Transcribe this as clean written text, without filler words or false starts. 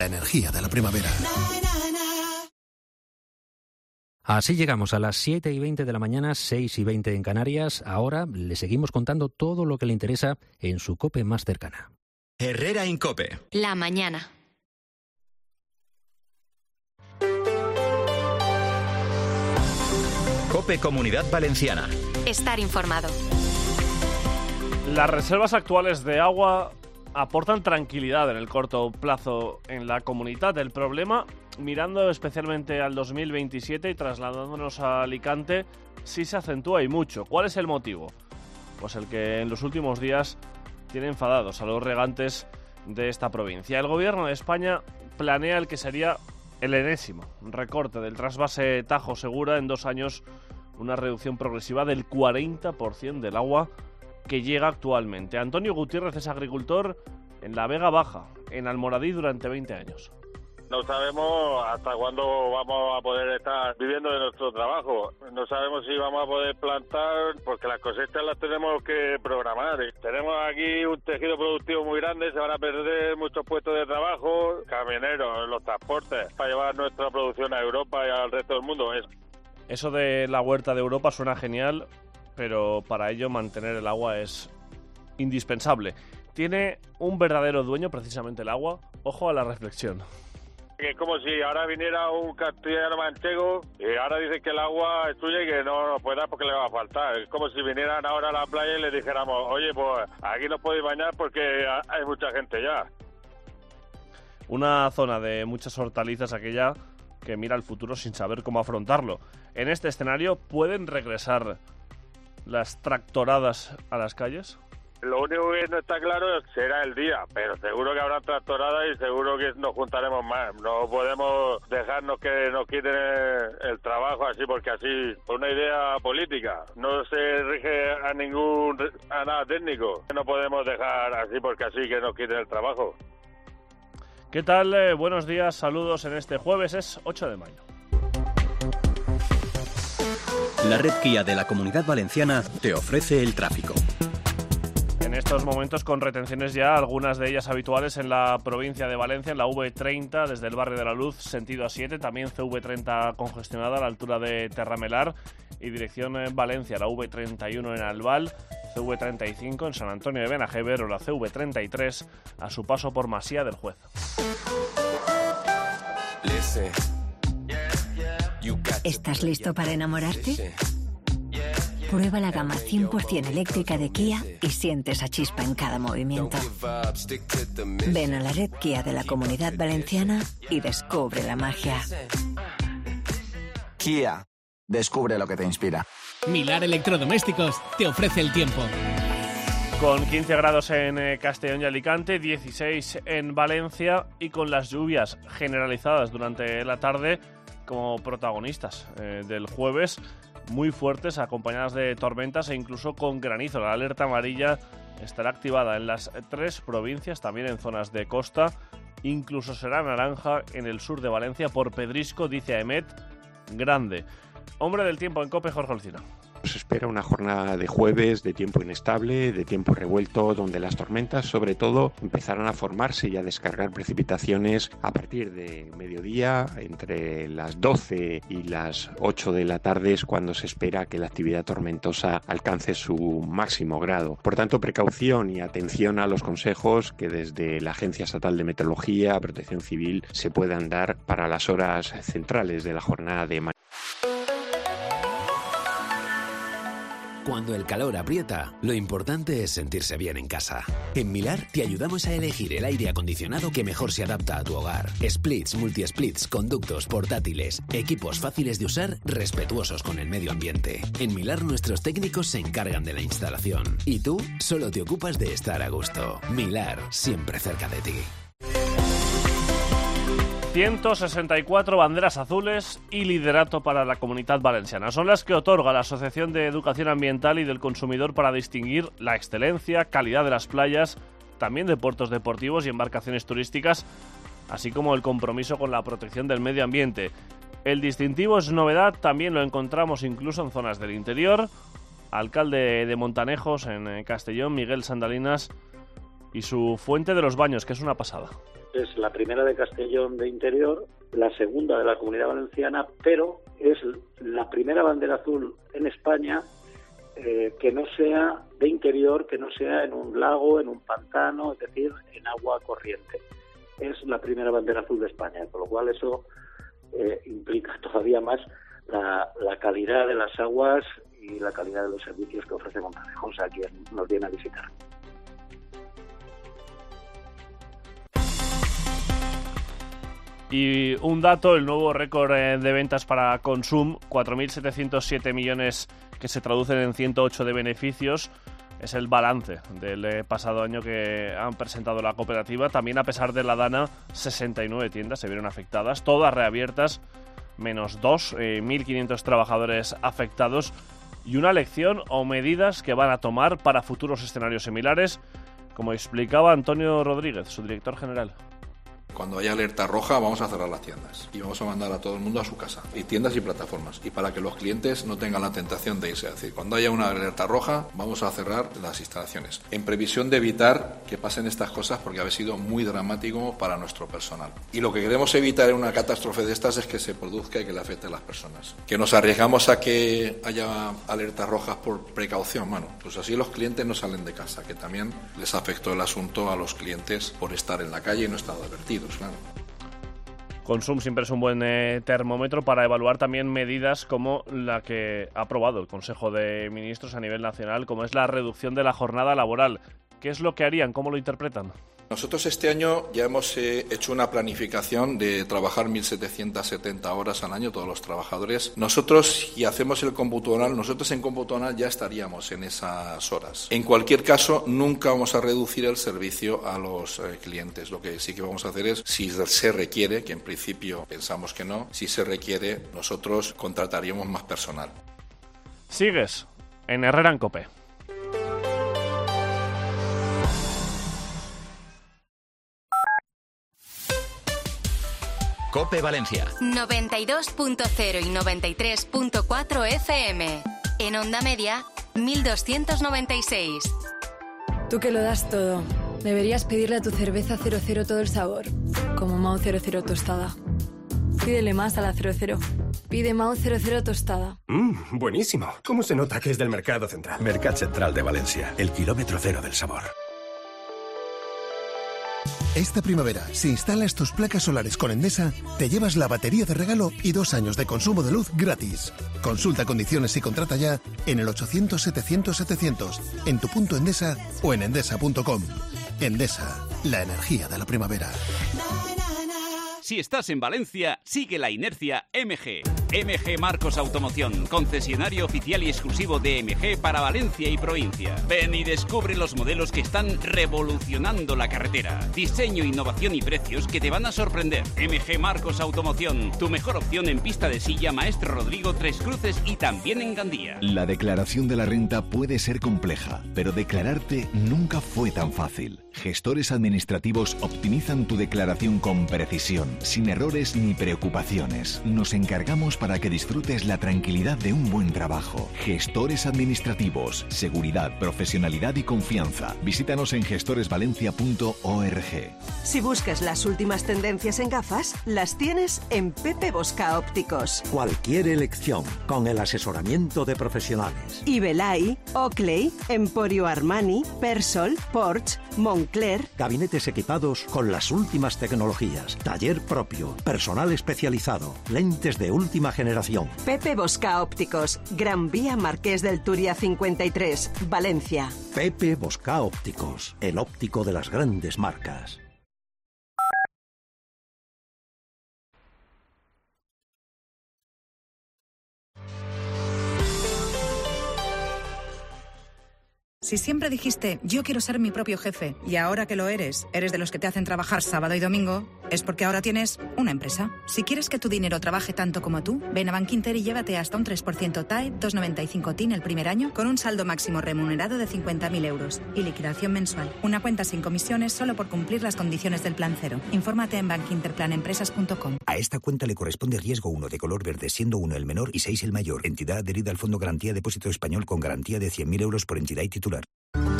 La energía de la primavera. Así llegamos a las 7:20 de la mañana, 6:20 en Canarias. Ahora le seguimos contando todo lo que le interesa en su COPE más cercana. Herrera en COPE. La mañana. COPE Comunidad Valenciana. Estar informado. Las reservas actuales de agua aportan tranquilidad en el corto plazo en la comunidad. El problema, mirando especialmente al 2027 y trasladándonos a Alicante, sí se acentúa y mucho. ¿Cuál es el motivo? Pues el que en los últimos días tiene enfadados a los regantes de esta provincia. El gobierno de España planea el que sería el enésimo recorte del trasvase Tajo Segura en 2 años, una reducción progresiva del 40% del agua que llega actualmente. Antonio Gutiérrez es agricultor en la Vega Baja, en Almoradí, durante 20 años. No sabemos hasta cuándo vamos a poder estar viviendo de nuestro trabajo. No sabemos si vamos a poder plantar, porque las cosechas las tenemos que programar. Tenemos aquí un tejido productivo muy grande, se van a perder muchos puestos de trabajo, camioneros, los transportes, para llevar nuestra producción a Europa y al resto del mundo. Eso de la huerta de Europa suena genial, pero para ello mantener el agua es indispensable. ¿Tiene un verdadero dueño precisamente el agua? Ojo a la reflexión. Es como si ahora viniera un castellano manchego y ahora dicen que el agua es suya y que no nos puede dar porque le va a faltar. Es como si vinieran ahora a la playa y le dijéramos, oye, pues aquí no podéis bañar porque hay mucha gente ya. Una zona de muchas hortalizas, aquella que mira al futuro sin saber cómo afrontarlo. En este escenario, ¿pueden regresar las tractoradas a las calles? Lo único que no está claro será el día, pero seguro que habrá tractoradas y seguro que nos juntaremos más. No podemos dejarnos que nos quiten el trabajo así porque así, por una idea política. No se rige a nada técnico. No podemos dejar así porque así que nos quiten el trabajo. ¿Qué tal? Buenos días, saludos en este jueves, es 8 de mayo. La red Kia de la Comunidad Valenciana te ofrece el tráfico. En estos momentos con retenciones ya, algunas de ellas habituales en la provincia de Valencia, en la V30 desde el barrio de la Luz, sentido A7, también CV30 congestionada a la altura de Terramelar y dirección Valencia, la V31 en Albal, CV35 en San Antonio de Benajever o la CV33 a su paso por Masía del Juez. ¿Estás listo para enamorarte? Prueba la gama 100% eléctrica de Kia y siente esa chispa en cada movimiento. Ven a la red Kia de la Comunidad Valenciana y descubre la magia. Kia, descubre lo que te inspira. Milar Electrodomésticos te ofrece el tiempo. Con 15 grados en Castellón y Alicante, 16 en Valencia y con las lluvias generalizadas durante la tarde como protagonistas del jueves, muy fuertes, acompañadas de tormentas e incluso con granizo. La alerta amarilla estará activada en las 3 provincias, también en zonas de costa. Incluso será naranja en el sur de Valencia por pedrisco, dice Aemet, grande. Hombre del tiempo en COPE, Jorge Olcina. Se espera una jornada de jueves de tiempo inestable, de tiempo revuelto, donde las tormentas sobre todo empezarán a formarse y a descargar precipitaciones a partir de mediodía, entre las 12 y las 8 de la tarde es cuando se espera que la actividad tormentosa alcance su máximo grado. Por tanto, precaución y atención a los consejos que desde la Agencia Estatal de Meteorología, Protección Civil, se puedan dar para las horas centrales de la jornada de mañana. Cuando el calor aprieta, lo importante es sentirse bien en casa. En Milar te ayudamos a elegir el aire acondicionado que mejor se adapta a tu hogar. Splits, multi-splits, conductos, portátiles, equipos fáciles de usar, respetuosos con el medio ambiente. En Milar nuestros técnicos se encargan de la instalación. Y tú solo te ocupas de estar a gusto. Milar, siempre cerca de ti. 164 banderas azules y liderato para la Comunidad Valenciana. Son las que otorga la Asociación de Educación Ambiental y del Consumidor para distinguir la excelencia, calidad de las playas, también de puertos deportivos y embarcaciones turísticas, así como el compromiso con la protección del medio ambiente. El distintivo es novedad, también lo encontramos incluso en zonas del interior. Alcalde de Montanejos, en Castellón, Miguel Sandalinas, y su fuente de los Baños, que es una pasada. Es la primera de Castellón de interior, la segunda de la Comunidad Valenciana, pero es la primera bandera azul en España que no sea de interior, que no sea en un lago, en un pantano, es decir, en agua corriente. Es la primera bandera azul de España, con lo cual eso implica todavía más la calidad de las aguas y la calidad de los servicios que ofrece Montejos a quien nos viene a visitar. Y un dato, el nuevo récord de ventas para Consum, 4.707 millones que se traducen en 108 de beneficios, es el balance del pasado año que han presentado la cooperativa. También, a pesar de la dana, 69 tiendas se vieron afectadas, todas reabiertas, menos 2, 1.500 trabajadores afectados, y una lección o medidas que van a tomar para futuros escenarios similares, como explicaba Antonio Rodríguez, su director general. Cuando haya alerta roja vamos a cerrar las tiendas y vamos a mandar a todo el mundo a su casa, y tiendas y plataformas, y para que los clientes no tengan la tentación de irse. Es decir, cuando haya una alerta roja vamos a cerrar las instalaciones, en previsión de evitar que pasen estas cosas, porque ha sido muy dramático para nuestro personal. Y lo que queremos evitar en una catástrofe de estas es que se produzca y que le afecte a las personas. Que nos arriesgamos a que haya alertas rojas por precaución, bueno, pues así los clientes no salen de casa, que también les afectó el asunto a los clientes por estar en la calle y no estar advertidos. Claro. Consum siempre es un buen termómetro para evaluar también medidas como la que ha aprobado el Consejo de Ministros a nivel nacional, como es la reducción de la jornada laboral. ¿Qué es lo que harían? ¿Cómo lo interpretan? Nosotros este año ya hemos hecho una planificación de trabajar 1.770 horas al año todos los trabajadores. Nosotros, si hacemos el cómputo anual, nosotros en cómputo anual ya estaríamos en esas horas. En cualquier caso, nunca vamos a reducir el servicio a los clientes. Lo que sí que vamos a hacer es, si se requiere, que en principio pensamos que no, si se requiere, nosotros contrataríamos más personal. Sigues en Herrera en COPE. COPE Valencia 92.0 y 93.4 FM. En onda media, 1296. Tú que lo das todo, deberías pedirle a tu cerveza 00 todo el sabor, como Mao 00 tostada. Pídele más a la 00. Pide Mao 00 tostada. Buenísimo. ¿Cómo se nota que es del Mercado Central? Mercat Central de Valencia, el kilómetro cero del sabor. Esta primavera, si instalas tus placas solares con Endesa, te llevas la batería de regalo y 2 años de consumo de luz gratis. Consulta condiciones y contrata ya en el 800-700-700, en tu punto Endesa o en endesa.com. Endesa, la energía de la primavera. Si estás en Valencia, sigue la inercia MG. MG Marcos Automoción, concesionario oficial y exclusivo de MG para Valencia y provincia. Ven y descubre los modelos que están revolucionando la carretera. Diseño, innovación y precios que te van a sorprender. MG Marcos Automoción, tu mejor opción en pista de silla Maestro Rodrigo, Tres Cruces y también en Gandía. La declaración de la renta puede ser compleja, pero declararte nunca fue tan fácil. Gestores administrativos optimizan tu declaración con precisión, sin errores ni preocupaciones. Nos encargamos para que disfrutes la tranquilidad de un buen trabajo. Gestores administrativos, seguridad, profesionalidad y confianza. Visítanos en gestoresvalencia.org. Si buscas las últimas tendencias en gafas, las tienes en Pepe Bosca Ópticos. Cualquier elección, con el asesoramiento de profesionales. Ibelay, Oakley, Emporio Armani, Persol, Porsche, Moncler. Gabinetes equipados con las últimas tecnologías. Taller propio, personal especializado, lentes de última generación. Pepe Bosca Ópticos, Gran Vía Marqués del Turia 53, Valencia. Pepe Bosca Ópticos, el óptico de las grandes marcas. Si siempre dijiste, yo quiero ser mi propio jefe, y ahora que lo eres de los que te hacen trabajar sábado y domingo, es porque ahora tienes una empresa. Si quieres que tu dinero trabaje tanto como tú, ven a Bankinter y llévate hasta un 3% TAE, 2,95 TIN el primer año, con un saldo máximo remunerado de 50.000 euros y liquidación mensual. Una cuenta sin comisiones solo por cumplir las condiciones del Plan Cero. Infórmate en bankinterplanempresas.com. A esta cuenta le corresponde riesgo 1 de color verde, siendo 1 el menor y 6 el mayor. Entidad adherida al Fondo Garantía Depósito Español con garantía de 100.000 euros por entidad y titular.